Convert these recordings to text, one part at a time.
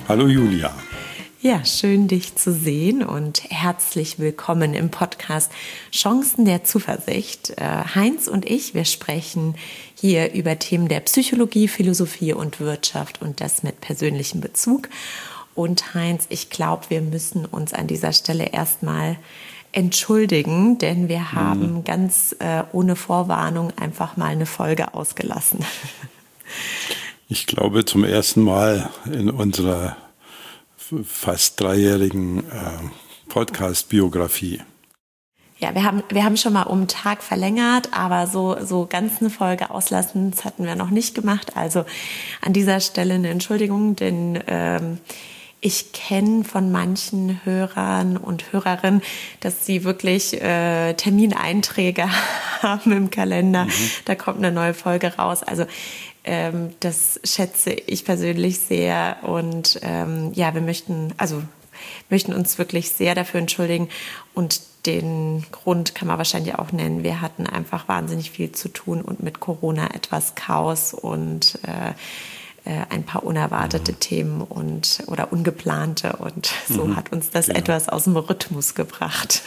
Hallo Julia. Ja, schön dich zu sehen und herzlich willkommen im Podcast Chancen der Zuversicht. Heinz und ich, wir sprechen hier über Themen der Psychologie, Philosophie und Wirtschaft und das mit persönlichem Bezug. Und Heinz, ich glaube, wir müssen uns an dieser Stelle erstmal entschuldigen, denn wir haben ganz ohne Vorwarnung einfach mal eine Folge ausgelassen. Ich glaube zum ersten Mal in unserer fast dreijährigen Podcast-Biografie. Ja, wir haben schon mal um einen Tag verlängert, aber so ganz eine Folge auslassen, das hatten wir noch nicht gemacht. Also an dieser Stelle eine Entschuldigung, denn ich kenne von manchen Hörern und Hörerinnen, dass sie wirklich Termineinträge haben im Kalender. Da kommt eine neue Folge raus. Also das schätze ich persönlich sehr und ja, wir möchten uns wirklich sehr dafür entschuldigen und den Grund kann man wahrscheinlich auch nennen. Wir hatten einfach wahnsinnig viel zu tun und mit Corona etwas Chaos und ein paar unerwartete Themen oder ungeplante und so hat uns das etwas aus dem Rhythmus gebracht.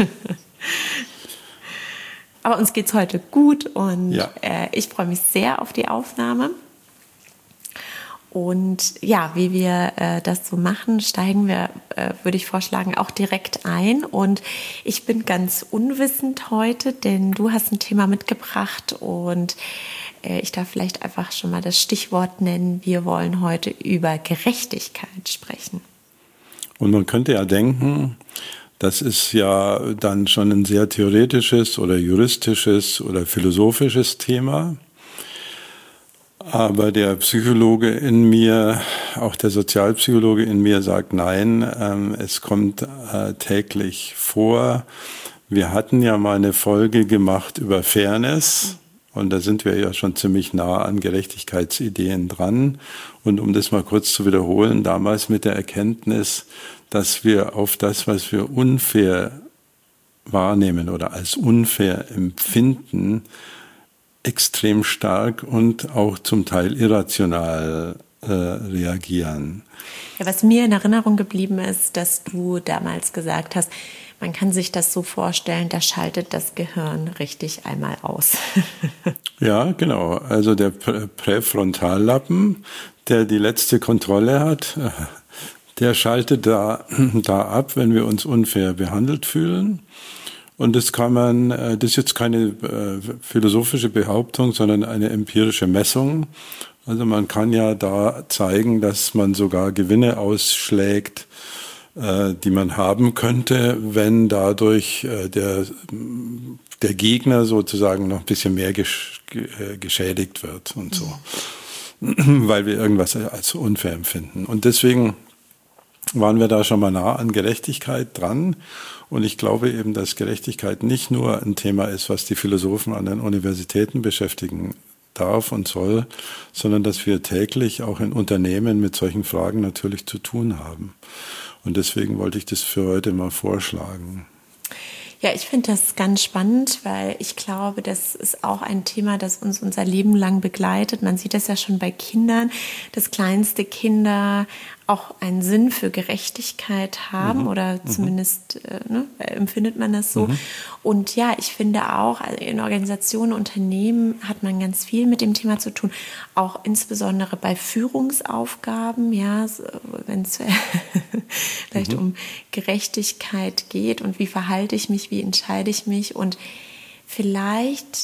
Aber uns geht's heute gut und ich freue mich sehr auf die Aufnahme. Und ja, wie wir das so machen, steigen wir, würde ich vorschlagen, auch direkt ein. Und ich bin ganz unwissend heute, denn du hast ein Thema mitgebracht und ich darf vielleicht einfach schon mal das Stichwort nennen. Wir wollen heute über Gerechtigkeit sprechen. Und man könnte ja denken, das ist ja dann schon ein sehr theoretisches oder juristisches oder philosophisches Thema. Aber der Psychologe in mir, auch der Sozialpsychologe in mir sagt nein, es kommt täglich vor. Wir hatten ja mal eine Folge gemacht über Fairness und da sind wir ja schon ziemlich nah an Gerechtigkeitsideen dran. Und um das mal kurz zu wiederholen, damals mit der Erkenntnis, dass wir auf das, was wir unfair wahrnehmen oder als unfair empfinden, extrem stark und auch zum Teil irrational reagieren. Ja, was mir in Erinnerung geblieben ist, dass du damals gesagt hast, man kann sich das so vorstellen, da schaltet das Gehirn richtig einmal aus. Ja, genau. Also der Präfrontallappen, der die letzte Kontrolle hat, der schaltet da ab, wenn wir uns unfair behandelt fühlen. Und das ist jetzt keine philosophische Behauptung, sondern eine empirische Messung. Also man kann ja da zeigen, dass man sogar Gewinne ausschlägt, die man haben könnte, wenn dadurch der Gegner sozusagen noch ein bisschen mehr geschädigt wird und so, weil wir irgendwas als unfair empfinden. Und deswegen waren wir da schon mal nah an Gerechtigkeit dran. Und ich glaube eben, dass Gerechtigkeit nicht nur ein Thema ist, was die Philosophen an den Universitäten beschäftigen darf und soll, sondern dass wir täglich auch in Unternehmen mit solchen Fragen natürlich zu tun haben. Und deswegen wollte ich das für heute mal vorschlagen. Ja, ich finde das ganz spannend, weil ich glaube, das ist auch ein Thema, das uns unser Leben lang begleitet. Man sieht das ja schon bei Kindern, dass kleinste Kinder auch einen Sinn für Gerechtigkeit haben oder zumindest empfindet man das so. Und ja, ich finde auch, also in Organisationen, Unternehmen hat man ganz viel mit dem Thema zu tun, auch insbesondere bei Führungsaufgaben, ja, wenn es vielleicht um Gerechtigkeit geht und wie verhalte ich mich, wie entscheide ich mich und vielleicht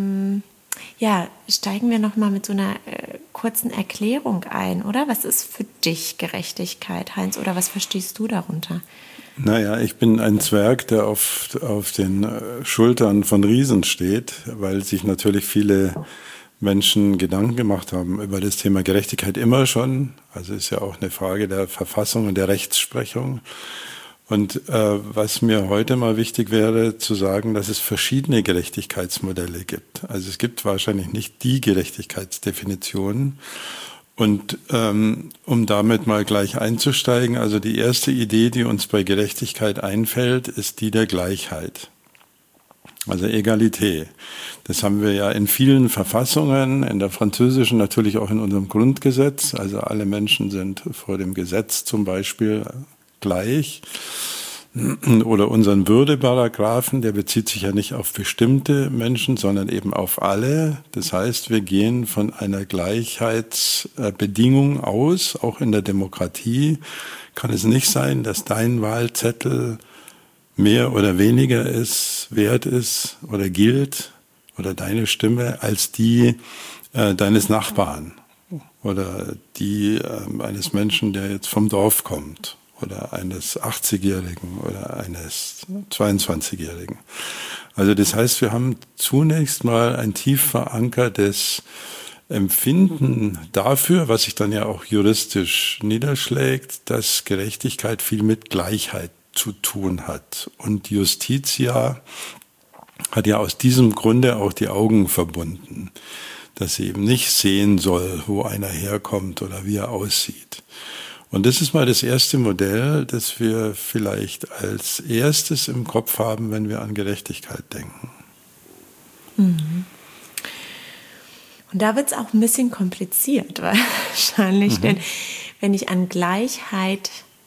steigen wir noch mal mit so einer kurzen Erklärung ein, oder? Was ist für dich Gerechtigkeit, Heinz, oder was verstehst du darunter? Naja, ich bin ein Zwerg, der auf den Schultern von Riesen steht, weil sich natürlich viele Menschen Gedanken gemacht haben über das Thema Gerechtigkeit immer schon. Also ist ja auch eine Frage der Verfassung und der Rechtsprechung. Und was mir heute mal wichtig wäre, zu sagen, dass es verschiedene Gerechtigkeitsmodelle gibt. Also es gibt wahrscheinlich nicht die Gerechtigkeitsdefinition. Und um damit mal gleich einzusteigen, also die erste Idee, die uns bei Gerechtigkeit einfällt, ist die der Gleichheit. Also Egalité. Das haben wir ja in vielen Verfassungen, in der französischen natürlich auch in unserem Grundgesetz. Also alle Menschen sind vor dem Gesetz zum Beispiel gleich. Oder unseren Würdeparagraphen, der bezieht sich ja nicht auf bestimmte Menschen, sondern eben auf alle. Das heißt, wir gehen von einer Gleichheitsbedingung aus. Auch in der Demokratie kann es nicht sein, dass dein Wahlzettel mehr oder weniger wert ist oder gilt oder deine Stimme als die deines Nachbarn oder die eines Menschen, der jetzt vom Dorf kommt oder eines 80-Jährigen oder eines 22-Jährigen. Also das heißt, wir haben zunächst mal ein tief verankertes Empfinden dafür, was sich dann ja auch juristisch niederschlägt, dass Gerechtigkeit viel mit Gleichheit zu tun hat. Und Justitia hat ja aus diesem Grunde auch die Augen verbunden, dass sie eben nicht sehen soll, wo einer herkommt oder wie er aussieht. Und das ist mal das erste Modell, das wir vielleicht als erstes im Kopf haben, wenn wir an Gerechtigkeit denken. Mhm. Und da wird es auch ein bisschen kompliziert wahrscheinlich, denn wenn ich an Gleichheit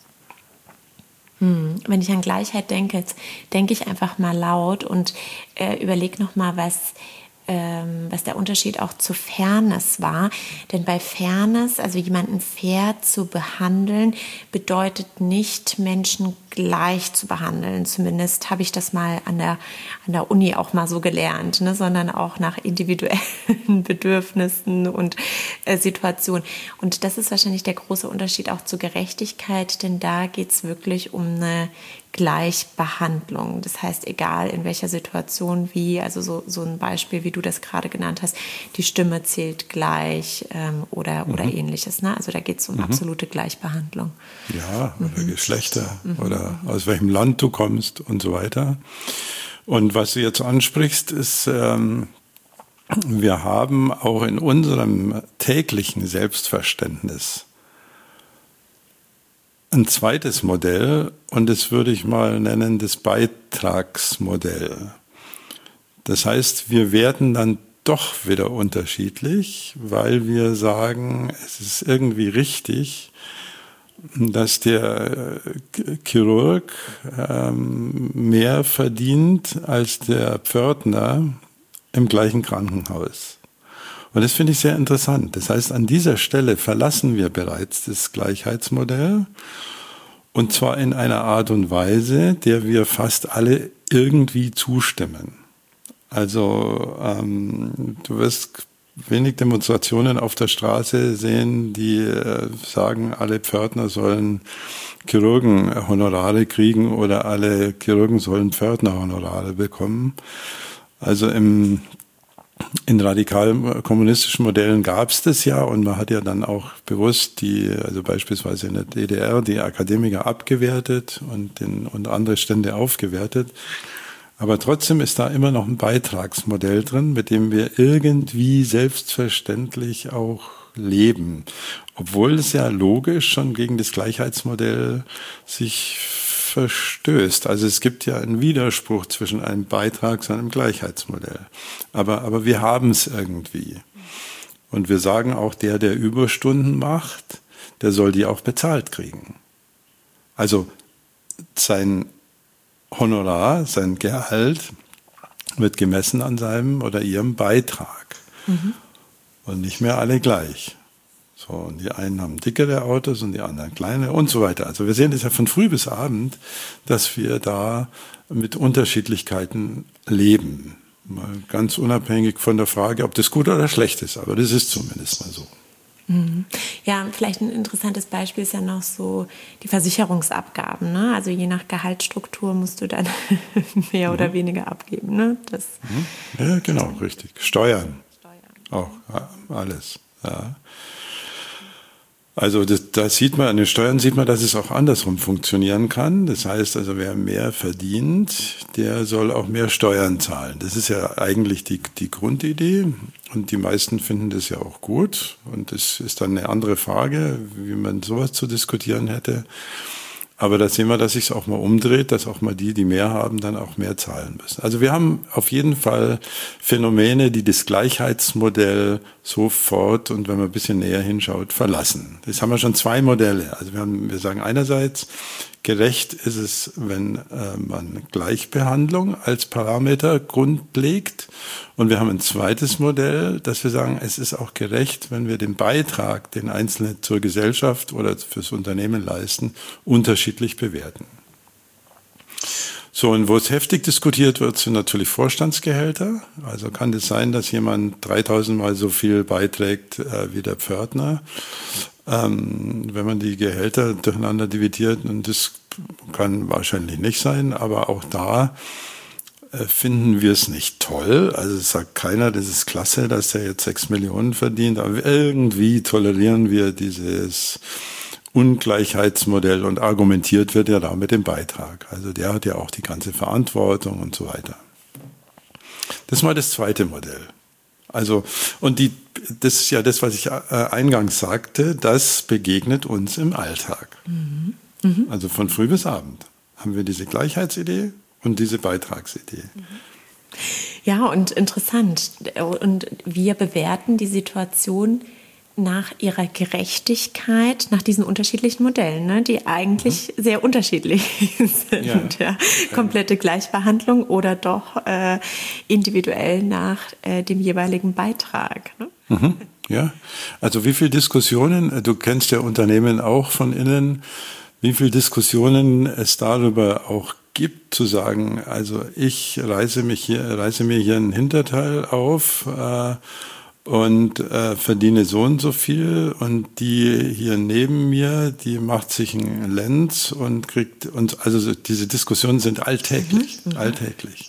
denke, jetzt denke ich einfach mal laut und überlege nochmal, was der Unterschied auch zu Fairness war. Denn bei Fairness, also jemanden fair zu behandeln, bedeutet nicht, Menschen gleich zu behandeln. Zumindest habe ich das mal an der Uni auch mal so gelernt, ne? Sondern auch nach individuellen Bedürfnissen und Situationen. Und das ist wahrscheinlich der große Unterschied auch zu Gerechtigkeit, denn da geht es wirklich um eine Gleichbehandlung. Das heißt, egal in welcher Situation wie, also so ein Beispiel, wie du das gerade genannt hast, die Stimme zählt gleich oder Ähnliches. Ne? Also da geht es um absolute Gleichbehandlung. Ja, oder Geschlechter oder aus welchem Land du kommst und so weiter. Und was du jetzt ansprichst, ist, wir haben auch in unserem täglichen Selbstverständnis ein zweites Modell, und das würde ich mal nennen das Beitragsmodell. Das heißt, wir werden dann doch wieder unterschiedlich, weil wir sagen, es ist irgendwie richtig, dass der Chirurg mehr verdient als der Pförtner im gleichen Krankenhaus. Und das finde ich sehr interessant. Das heißt, an dieser Stelle verlassen wir bereits das Gleichheitsmodell, und zwar in einer Art und Weise, der wir fast alle irgendwie zustimmen. Also du wirst wenig Demonstrationen auf der Straße sehen, die sagen, alle Pförtner sollen Chirurgenhonorare kriegen oder alle Chirurgen sollen Pförtnerhonorare bekommen. Also in radikalen kommunistischen Modellen gab es das ja, und man hat ja dann auch bewusst also beispielsweise in der DDR die Akademiker abgewertet und andere Stände aufgewertet. Aber trotzdem ist da immer noch ein Beitragsmodell drin, mit dem wir irgendwie selbstverständlich auch leben. Obwohl es ja logisch schon gegen das Gleichheitsmodell sich verstößt. Also es gibt ja einen Widerspruch zwischen einem Beitrags- und einem Gleichheitsmodell. Aber wir haben es irgendwie. Und wir sagen auch, der Überstunden macht, der soll die auch bezahlt kriegen. Also sein Honorar, sein Gehalt wird gemessen an seinem oder ihrem Beitrag. Und nicht mehr alle gleich. So, und die einen haben dickere Autos und die anderen kleine und so weiter. Also wir sehen das ja von früh bis abend, dass wir da mit Unterschiedlichkeiten leben. Mal ganz unabhängig von der Frage, ob das gut oder schlecht ist. Aber das ist zumindest mal so. Ja, vielleicht ein interessantes Beispiel ist ja noch so die Versicherungsabgaben. Ne? Also je nach Gehaltsstruktur musst du dann mehr oder weniger abgeben. Ne? Ja, genau, richtig. Steuern. Auch alles. Ja. Also da sieht man, an den Steuern sieht man, dass es auch andersrum funktionieren kann. Das heißt also, wer mehr verdient, der soll auch mehr Steuern zahlen. Das ist ja eigentlich die Grundidee, und die meisten finden das ja auch gut. Und es ist dann eine andere Frage, wie man sowas zu diskutieren hätte. Aber da sehen wir, dass sich es auch mal umdreht, dass auch mal die mehr haben, dann auch mehr zahlen müssen. Also wir haben auf jeden Fall Phänomene, die das Gleichheitsmodell sofort und wenn man ein bisschen näher hinschaut, verlassen. Das haben wir schon 2 Modelle. Also wir sagen einerseits, gerecht ist es, wenn man Gleichbehandlung als Parameter grundlegt. Und wir haben ein zweites Modell, dass wir sagen, es ist auch gerecht, wenn wir den Beitrag, den Einzelne zur Gesellschaft oder fürs Unternehmen leisten, unterschiedlich bewerten. So, und wo es heftig diskutiert wird, sind natürlich Vorstandsgehälter. Also kann es sein, dass jemand 3000 Mal so viel beiträgt wie der Pförtner. Wenn man die Gehälter durcheinander dividiert, und das kann wahrscheinlich nicht sein, aber auch da finden wir es nicht toll. Also es sagt keiner, das ist klasse, dass er jetzt 6 Millionen verdient, aber irgendwie tolerieren wir dieses Ungleichheitsmodell und argumentiert wird ja da mit dem Beitrag. Also der hat ja auch die ganze Verantwortung und so weiter. Das ist mal das zweite Modell. Also, und das ist ja das, was ich eingangs sagte, das begegnet uns im Alltag. Mhm. Mhm. Also von früh bis abend haben wir diese Gleichheitsidee und diese Beitragsidee. Ja, und interessant. Und wir bewerten die Situation nach ihrer Gerechtigkeit, nach diesen unterschiedlichen Modellen, ne, die eigentlich sehr unterschiedlich sind. Ja. Komplette Gleichbehandlung oder doch individuell nach dem jeweiligen Beitrag. Ne? Mhm. Ja, also wie viele Diskussionen, du kennst ja Unternehmen auch von innen, wie viele Diskussionen es darüber auch gibt, zu sagen, also ich reiße mir hier einen Hinterteil auf und verdiene so und so viel und die hier neben mir, die macht sich einen Lenz und kriegt uns, also diese Diskussionen sind alltäglich, alltäglich.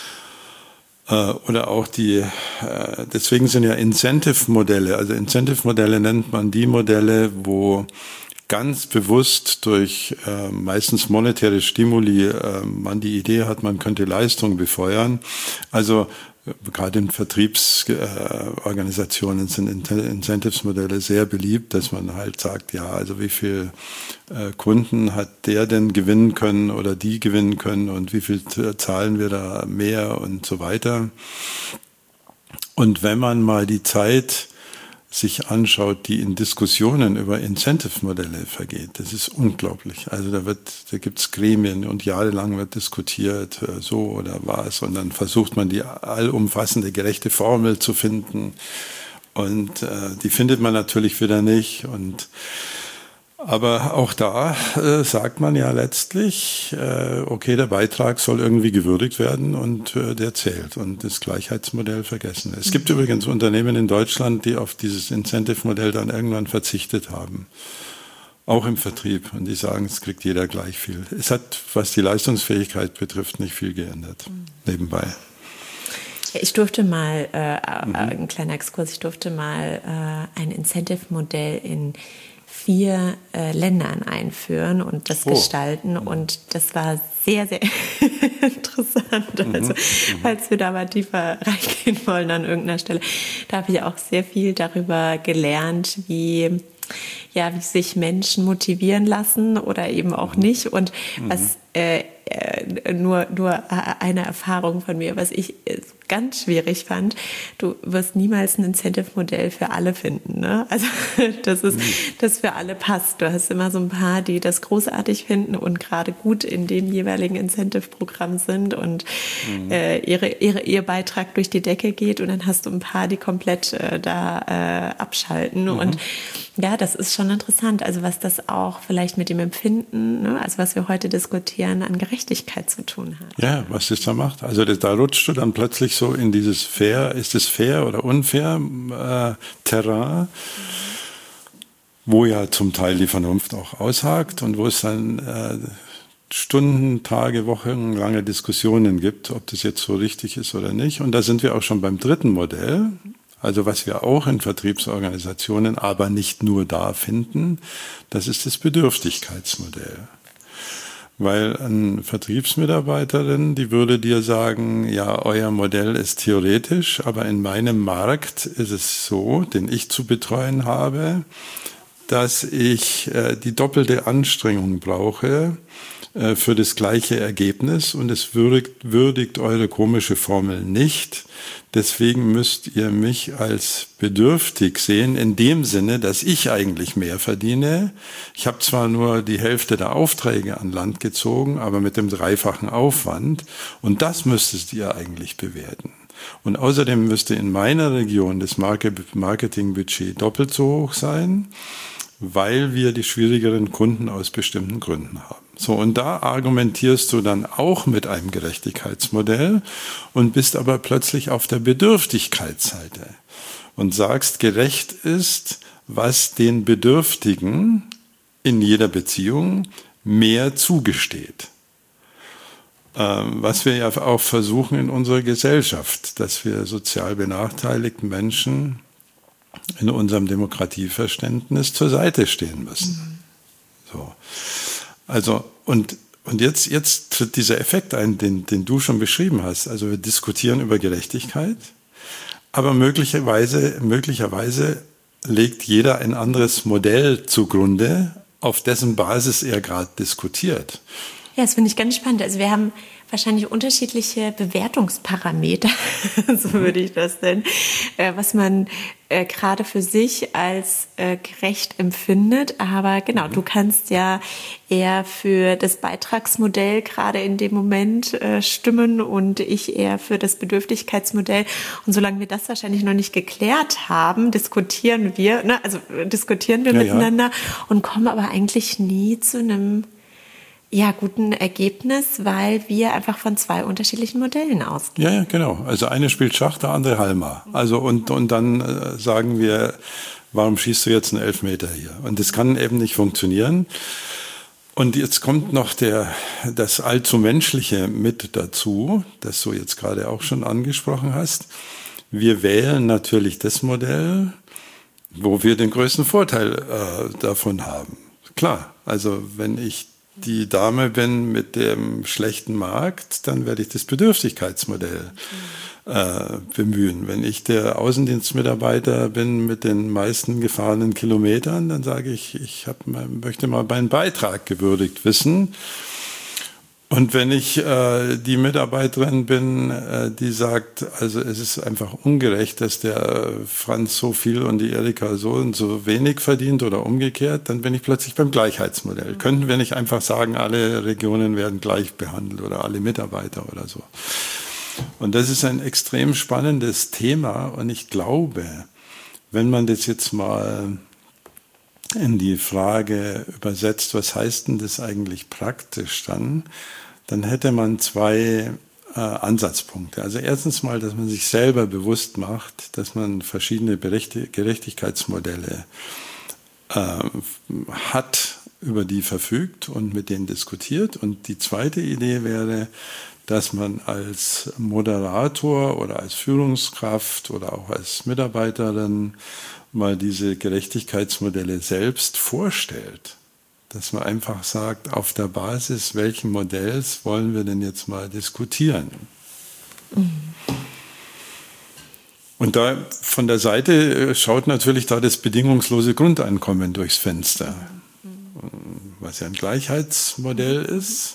Oder auch deswegen sind ja Incentive-Modelle, also Incentive-Modelle nennt man die Modelle, wo ganz bewusst durch meistens monetäre Stimuli man die Idee hat, man könnte Leistung befeuern. Also gerade in Vertriebsorganisationen sind Incentives-Modelle sehr beliebt, dass man halt sagt, ja, also wie viel Kunden hat der denn gewinnen können oder die gewinnen können und wie viel zahlen wir da mehr und so weiter. Und wenn man mal die Zeit sich anschaut, die in Diskussionen über Incentive-Modelle vergeht, das ist unglaublich. Also da gibt's Gremien und jahrelang wird diskutiert, so oder was, und dann versucht man die allumfassende gerechte Formel zu finden und die findet man natürlich wieder nicht. Aber auch da sagt man ja letztlich, okay, der Beitrag soll irgendwie gewürdigt werden und der zählt und das Gleichheitsmodell vergessen. Es gibt übrigens Unternehmen in Deutschland, die auf dieses Incentive-Modell dann irgendwann verzichtet haben. Auch im Vertrieb. Und die sagen, es kriegt jeder gleich viel. Es hat, was die Leistungsfähigkeit betrifft, nicht viel geändert. Nebenbei. Ich durfte mal, ein kleiner Exkurs, ich durfte mal ein Incentive-Modell in 4 Ländern einführen und das gestalten. Und das war sehr, sehr interessant. Also, falls wir da mal tiefer reingehen wollen an irgendeiner Stelle, da habe ich auch sehr viel darüber gelernt, wie sich Menschen motivieren lassen oder eben auch nicht. Und was nur eine Erfahrung von mir, was ich ganz schwierig fand, du wirst niemals ein Incentive-Modell für alle finden. Ne? Also das für alle passt. Du hast immer so ein paar, die das großartig finden und gerade gut in dem jeweiligen Incentive-Programm sind und ihr Beitrag durch die Decke geht, und dann hast du ein paar, die komplett abschalten. Und ja, das ist schon interessant. Also was das auch vielleicht mit dem Empfinden, ne, also was wir heute diskutieren, an Gerechtigkeit zu tun hat. Ja, was das da macht. Also da rutscht du dann plötzlich so in dieses ist es fair oder unfair Terrain, wo ja zum Teil die Vernunft auch aushakt und wo es dann Stunden, Tage, Wochen lange Diskussionen gibt, ob das jetzt so richtig ist oder nicht. Und da sind wir auch schon beim dritten Modell. Also was wir auch in Vertriebsorganisationen, aber nicht nur da finden, das ist das Bedürftigkeitsmodell. Weil eine Vertriebsmitarbeiterin, die würde dir sagen, ja, euer Modell ist theoretisch, aber in meinem Markt ist es so, den ich zu betreuen habe, dass ich die doppelte Anstrengung brauche für das gleiche Ergebnis und es würdigt eure komische Formel nicht. Deswegen müsst ihr mich als bedürftig sehen, in dem Sinne, dass ich eigentlich mehr verdiene. Ich habe zwar nur die Hälfte der Aufträge an Land gezogen, aber mit dem dreifachen Aufwand. Und das müsstest ihr eigentlich bewerten. Und außerdem müsste in meiner Region das Marketingbudget doppelt so hoch sein, weil wir die schwierigeren Kunden aus bestimmten Gründen haben. So, und da argumentierst du dann auch mit einem Gerechtigkeitsmodell und bist aber plötzlich auf der Bedürftigkeitsseite und sagst, gerecht ist, was den Bedürftigen in jeder Beziehung mehr zugesteht. Was wir ja auch versuchen in unserer Gesellschaft, dass wir sozial benachteiligten Menschen in unserem Demokratieverständnis zur Seite stehen müssen. So. Also, und jetzt tritt dieser Effekt ein, den du schon beschrieben hast. Also wir diskutieren über Gerechtigkeit, aber möglicherweise legt jeder ein anderes Modell zugrunde, auf dessen Basis er gerade diskutiert. Ja, das finde ich ganz spannend. Also wir haben wahrscheinlich unterschiedliche Bewertungsparameter, so würde ich das nennen, was man gerade für sich als gerecht empfindet. Aber genau, du kannst ja eher für das Beitragsmodell gerade in dem Moment stimmen und ich eher für das Bedürftigkeitsmodell. Und solange wir das wahrscheinlich noch nicht geklärt haben, diskutieren wir miteinander und kommen aber eigentlich nie zu einem guten Ergebnis, weil wir einfach von zwei unterschiedlichen Modellen ausgehen. Ja, genau. Also eine spielt Schach, der andere Halma. Also und dann sagen wir, warum schießt du jetzt einen Elfmeter hier? Und das kann eben nicht funktionieren. Und jetzt kommt noch das allzu Menschliche mit dazu, das du jetzt gerade auch schon angesprochen hast. Wir wählen natürlich das Modell, wo wir den größten Vorteil davon haben. Klar, also wenn ich die Dame bin mit dem schlechten Markt, dann werde ich das Bedürftigkeitsmodell bemühen. Wenn ich der Außendienstmitarbeiter bin mit den meisten gefahrenen Kilometern, dann sage ich, möchte mal meinen Beitrag gewürdigt wissen. Und wenn ich die Mitarbeiterin bin, die sagt, also es ist einfach ungerecht, dass der Franz so viel und die Erika so und so wenig verdient oder umgekehrt, dann bin ich plötzlich beim Gleichheitsmodell. Könnten wir nicht einfach sagen, alle Regionen werden gleich behandelt oder alle Mitarbeiter oder so. Und das ist ein extrem spannendes Thema und ich glaube, wenn man das jetzt mal in die Frage übersetzt, was heißt denn das eigentlich praktisch dann hätte man zwei Ansatzpunkte. Also erstens mal, dass man sich selber bewusst macht, dass man verschiedene Gerechtigkeitsmodelle hat, über die verfügt und mit denen diskutiert. Und die zweite Idee wäre, dass man als Moderator oder als Führungskraft oder auch als Mitarbeiterin mal diese Gerechtigkeitsmodelle selbst vorstellt. Dass man einfach sagt, auf der Basis welchen Modells wollen wir denn jetzt mal diskutieren? Und da von der Seite schaut natürlich da das bedingungslose Grundeinkommen durchs Fenster, was ja ein Gleichheitsmodell ist.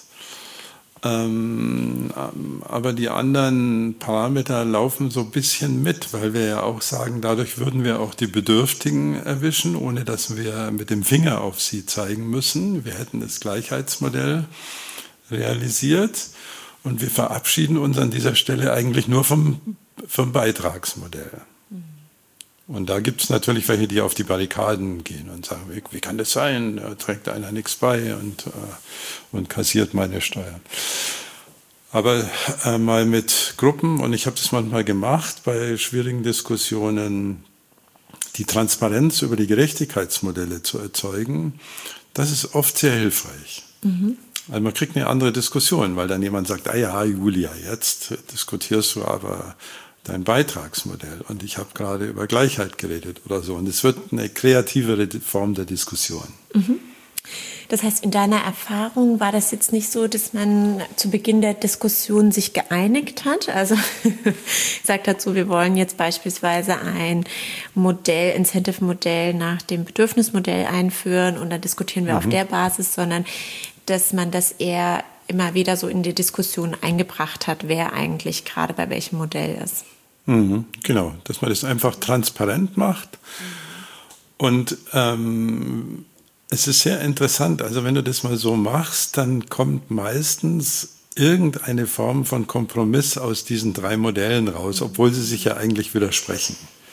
Aber die anderen Parameter laufen so ein bisschen mit, weil wir ja auch sagen, dadurch würden wir auch die Bedürftigen erwischen, ohne dass wir mit dem Finger auf sie zeigen müssen. Wir hätten das Gleichheitsmodell realisiert und wir verabschieden uns an dieser Stelle eigentlich nur vom Beitragsmodell. Und da gibt es natürlich welche, die auf die Barrikaden gehen und sagen, wie kann das sein? Da trägt einer nichts bei und kassiert meine Steuern. Aber mal mit Gruppen, und ich habe das manchmal gemacht, bei schwierigen Diskussionen, die Transparenz über die Gerechtigkeitsmodelle zu erzeugen, das ist oft sehr hilfreich. Also man kriegt eine andere Diskussion, weil dann jemand sagt, ja, Julia, jetzt diskutierst du aber dein Beitragsmodell und ich habe gerade über Gleichheit geredet oder so. Und es wird eine kreativere Form der Diskussion. Das heißt, in deiner Erfahrung war das jetzt nicht so, dass man zu Beginn der Diskussion sich geeinigt hat? Also sagt dazu, wir wollen jetzt beispielsweise ein Modell, Incentive-Modell nach dem Bedürfnismodell einführen und dann diskutieren wir auf der Basis, sondern dass man das eher immer wieder so in die Diskussion eingebracht hat, wer eigentlich gerade bei welchem Modell ist. Genau, dass man das einfach transparent macht. Und es ist sehr interessant, also wenn du das mal so machst, dann kommt meistens irgendeine Form von Kompromiss aus diesen 3 Modellen raus, obwohl sie sich ja eigentlich widersprechen.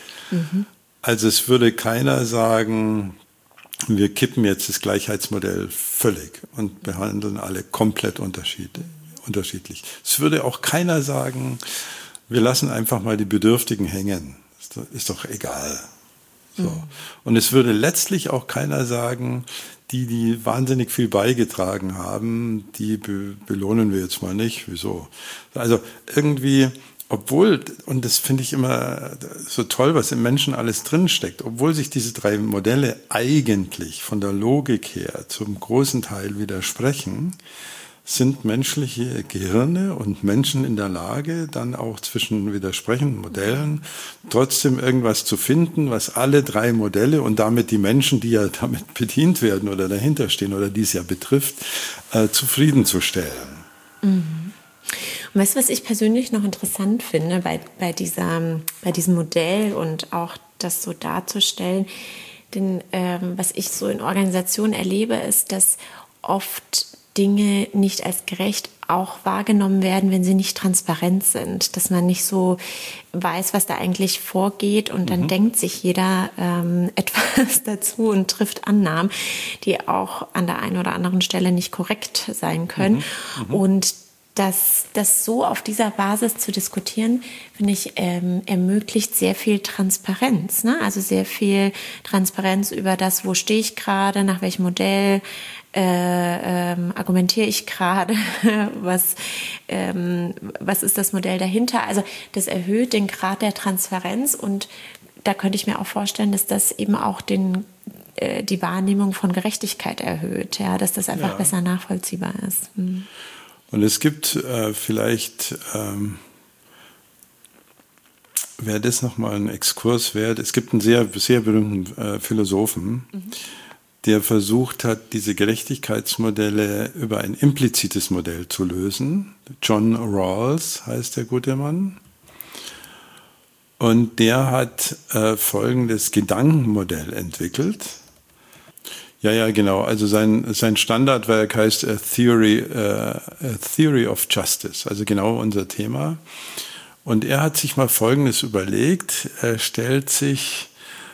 Also es würde keiner sagen, wir kippen jetzt das Gleichheitsmodell völlig und behandeln alle komplett unterschiedlich. Es würde auch keiner sagen, wir lassen einfach mal die Bedürftigen hängen, ist doch egal. So. Und es würde letztlich auch keiner sagen, die wahnsinnig viel beigetragen haben, die belohnen wir jetzt mal nicht. Wieso? Also irgendwie, obwohl, und das finde ich immer so toll, was im Menschen alles drinsteckt, obwohl sich diese 3 Modelle eigentlich von der Logik her zum großen Teil widersprechen, sind menschliche Gehirne und Menschen in der Lage, dann auch zwischen widersprechenden Modellen trotzdem irgendwas zu finden, was alle 3 Modelle und damit die Menschen, die ja damit bedient werden oder dahinter stehen oder die es ja betrifft, zufriedenzustellen. Und weißt du, was ich persönlich noch interessant finde bei diesem Modell und auch das so darzustellen? Denn was ich so in Organisationen erlebe, ist, dass oft Dinge nicht als gerecht auch wahrgenommen werden, wenn sie nicht transparent sind, dass man nicht so weiß, was da eigentlich vorgeht und dann denkt sich jeder etwas dazu und trifft Annahmen, die auch an der einen oder anderen Stelle nicht korrekt sein können. Und das so auf dieser Basis zu diskutieren, finde ich, ermöglicht sehr viel Transparenz, ne? Also sehr viel Transparenz über das, wo stehe ich gerade, nach welchem Modell argumentiere ich gerade, was ist das Modell dahinter? Also das erhöht den Grad der Transparenz und da könnte ich mir auch vorstellen, dass das eben auch die Wahrnehmung von Gerechtigkeit erhöht, ja, dass das einfach besser nachvollziehbar ist. Und es gibt vielleicht, wäre das nochmal ein Exkurs wert, es gibt einen sehr, sehr berühmten Philosophen, der versucht hat, diese Gerechtigkeitsmodelle über ein implizites Modell zu lösen. John Rawls heißt der gute Mann. Und der hat folgendes Gedankenmodell entwickelt. Ja, genau. Also sein Standardwerk heißt A Theory of Justice, also genau unser Thema. Und er hat sich mal Folgendes überlegt. Er stellt sich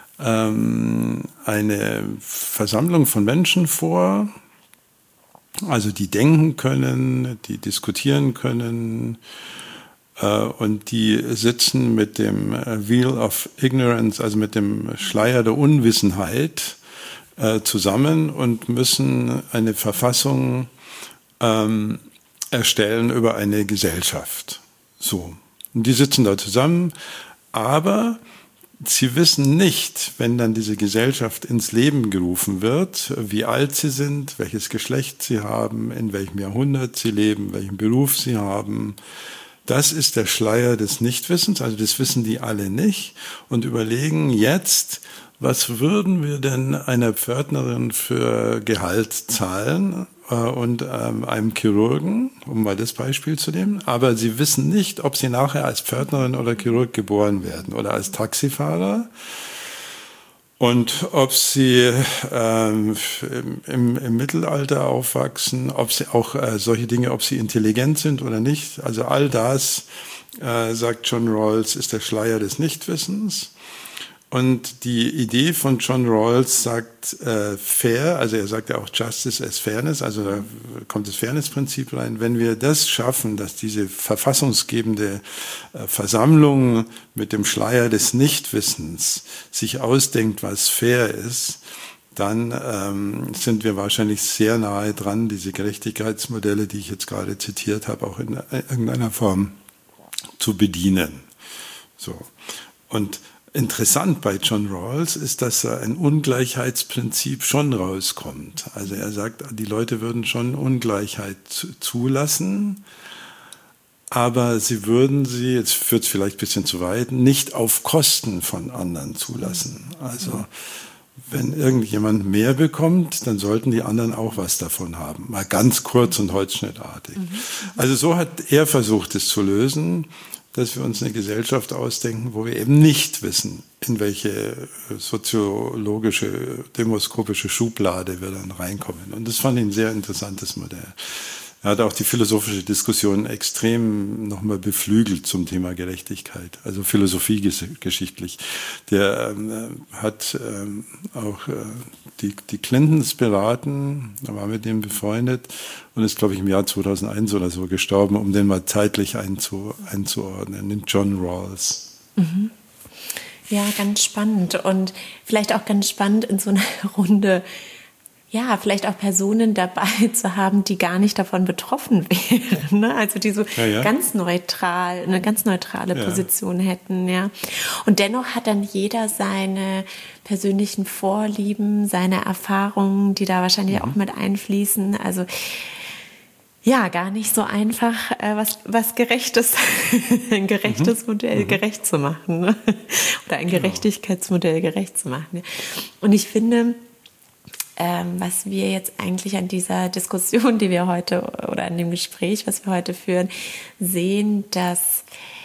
eine Versammlung von Menschen vor, also die denken können, die diskutieren können und die sitzen mit dem Veil of Ignorance, also mit dem Schleier der Unwissenheit zusammen und müssen eine Verfassung erstellen über eine Gesellschaft. So. Und die sitzen da zusammen, aber sie wissen nicht, wenn dann diese Gesellschaft ins Leben gerufen wird, wie alt sie sind, welches Geschlecht sie haben, in welchem Jahrhundert sie leben, welchen Beruf sie haben. Das ist der Schleier des Nichtwissens, also das wissen die alle nicht und überlegen jetzt, was würden wir denn einer Pförtnerin für Gehalt zahlen und einem Chirurgen, um mal das Beispiel zu nehmen. Aber sie wissen nicht, ob sie nachher als Pförtnerin oder Chirurg geboren werden oder als Taxifahrer. Und ob sie im Mittelalter aufwachsen, ob sie auch solche Dinge, ob sie intelligent sind oder nicht. Also all das, sagt John Rawls, ist der Schleier des Nichtwissens. Und die Idee von John Rawls sagt fair, also er sagt ja auch Justice as Fairness, also da kommt das Fairness-Prinzip rein. Wenn wir das schaffen, dass diese verfassungsgebende Versammlung mit dem Schleier des Nichtwissens sich ausdenkt, was fair ist, dann sind wir wahrscheinlich sehr nahe dran, diese Gerechtigkeitsmodelle, die ich jetzt gerade zitiert habe, auch in irgendeiner Form zu bedienen. So. Und interessant bei John Rawls ist, dass da ein Ungleichheitsprinzip schon rauskommt. Also er sagt, die Leute würden schon Ungleichheit zulassen, aber sie würden sie, jetzt führt es vielleicht ein bisschen zu weit, nicht auf Kosten von anderen zulassen. Also wenn irgendjemand mehr bekommt, dann sollten die anderen auch was davon haben. Mal ganz kurz und holzschnittartig. Also so hat er versucht, es zu lösen, dass wir uns eine Gesellschaft ausdenken, wo wir eben nicht wissen, in welche soziologische, demoskopische Schublade wir dann reinkommen. Und das fand ich ein sehr interessantes Modell. Er hat auch die philosophische Diskussion extrem nochmal beflügelt zum Thema Gerechtigkeit, also philosophiegeschichtlich. Der hat auch die Clintons beraten, er war mit dem befreundet und ist, glaube ich, im Jahr 2001 oder so gestorben, um den mal zeitlich einzuordnen, den John Rawls. Mhm. Ja, ganz spannend und vielleicht auch ganz spannend in so einer Runde, ja, vielleicht auch Personen dabei zu haben, die gar nicht davon betroffen wären, ne? Also die so ganz neutral, eine ganz neutrale Position hätten, ja. Und dennoch hat dann jeder seine persönlichen Vorlieben, seine Erfahrungen, die da wahrscheinlich auch mit einfließen. Also ja, gar nicht so einfach, was Gerechtes, ein gerechtes Modell gerecht zu machen, ne? Oder ein Gerechtigkeitsmodell gerecht zu machen. Und ich finde, was wir jetzt eigentlich an dieser Diskussion, die wir heute, oder an dem Gespräch, was wir heute führen, sehen, dass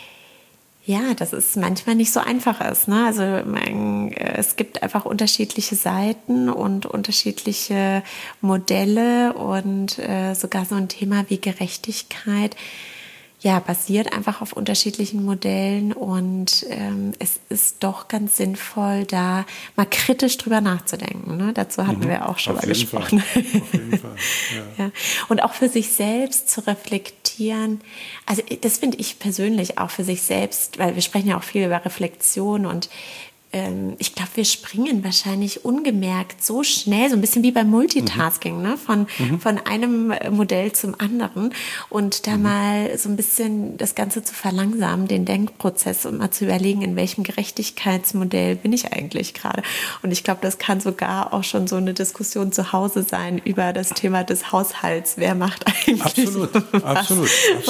es manchmal nicht so einfach ist, ne? Also es gibt einfach unterschiedliche Seiten und unterschiedliche Modelle und sogar so ein Thema wie Gerechtigkeit basiert einfach auf unterschiedlichen Modellen und es ist doch ganz sinnvoll, da mal kritisch drüber nachzudenken. Ne? Dazu hatten wir auch schon mal gesprochen. Auf jeden Fall. Ja. Und auch für sich selbst zu reflektieren. Also das finde ich persönlich auch für sich selbst, weil wir sprechen ja auch viel über Reflexion und ich glaube, wir springen wahrscheinlich ungemerkt so schnell, so ein bisschen wie beim Multitasking, ne? Von einem Modell zum anderen und da mal so ein bisschen das Ganze zu verlangsamen, den Denkprozess und mal zu überlegen, in welchem Gerechtigkeitsmodell bin ich eigentlich gerade. Und ich glaube, das kann sogar auch schon so eine Diskussion zu Hause sein über das Thema des Haushalts. Wer macht eigentlich Absolut.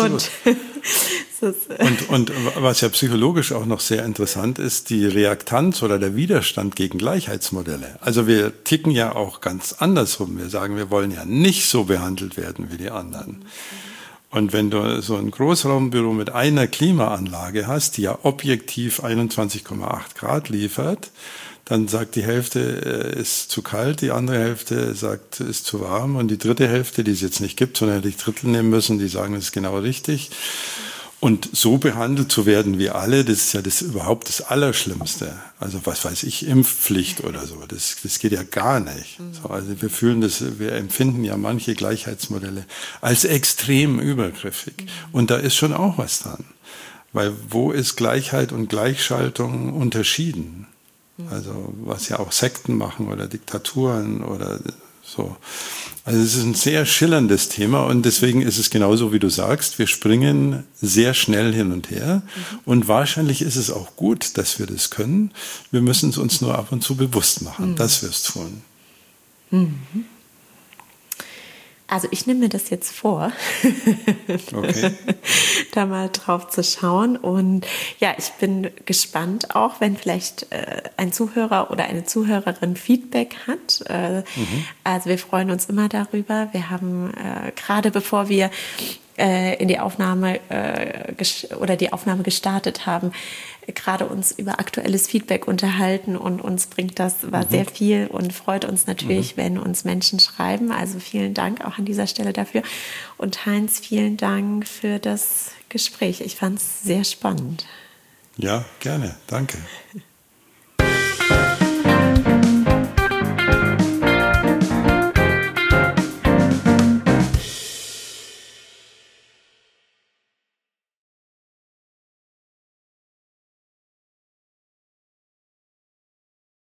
Und was ja psychologisch auch noch sehr interessant ist, die Reaktanz oder der Widerstand gegen Gleichheitsmodelle. Also wir ticken ja auch ganz andersrum. Wir sagen, wir wollen ja nicht so behandelt werden wie die anderen. Und wenn du so ein Großraumbüro mit einer Klimaanlage hast, die ja objektiv 21,8 Grad liefert, dann sagt die Hälfte, ist zu kalt, die andere Hälfte sagt, ist zu warm und die dritte Hälfte, die es jetzt nicht gibt, sondern hätte ich Drittel nehmen müssen, die sagen, das ist genau richtig. Und so behandelt zu werden wie alle, das ist ja überhaupt das Allerschlimmste. Also was weiß ich, Impfpflicht oder so, das geht ja gar nicht. So, also wir empfinden ja manche Gleichheitsmodelle als extrem übergriffig. Und da ist schon auch was dran. Weil wo ist Gleichheit und Gleichschaltung unterschieden? Also was ja auch Sekten machen oder Diktaturen oder so. Also es ist ein sehr schillerndes Thema und deswegen ist es genauso, wie du sagst, wir springen sehr schnell hin und her und wahrscheinlich ist es auch gut, dass wir das können. Wir müssen es uns nur ab und zu bewusst machen, dass wir es tun. Also ich nehme mir das jetzt vor, da mal drauf zu schauen. Und ja, ich bin gespannt auch, wenn vielleicht ein Zuhörer oder eine Zuhörerin Feedback hat. Also wir freuen uns immer darüber. Wir haben gerade bevor wir in die Aufnahme die Aufnahme gestartet haben, gerade uns über aktuelles Feedback unterhalten und uns bringt das sehr viel und freut uns natürlich, wenn uns Menschen schreiben. Also vielen Dank auch an dieser Stelle dafür. Und Heinz, vielen Dank für das Gespräch. Ich fand es sehr spannend. Ja, gerne. Danke.